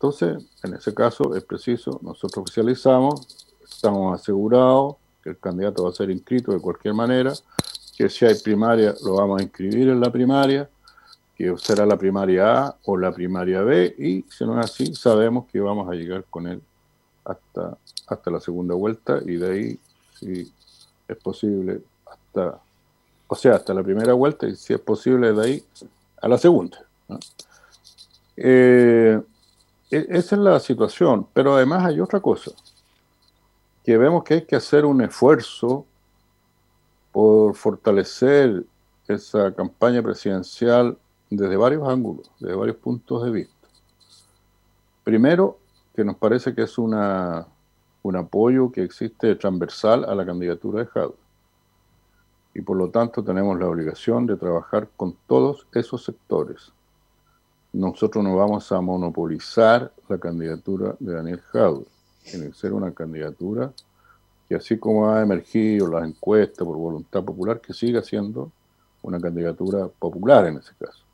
Entonces, en ese caso es preciso, nosotros oficializamos, estamos asegurados que el candidato va a ser inscrito de cualquier manera, que si hay primaria lo vamos a inscribir en la primaria, que será la primaria A o la primaria B, y si no es así, sabemos que vamos a llegar con él hasta la segunda vuelta, y de ahí, si es posible, hasta la primera vuelta, y si es posible, de ahí a la segunda, ¿no? Esa es la situación, pero además hay otra cosa, que vemos que hay que hacer un esfuerzo por fortalecer esa campaña presidencial desde varios ángulos, desde varios puntos de vista. Primero, que nos parece que es un apoyo que existe transversal a la candidatura de Jadwe, y por lo tanto tenemos la obligación de trabajar con todos esos sectores. Nosotros no vamos a monopolizar la candidatura de Daniel Jadwe. Tiene que ser una candidatura que, así como ha emergido las encuestas por voluntad popular, que siga siendo una candidatura popular en ese caso.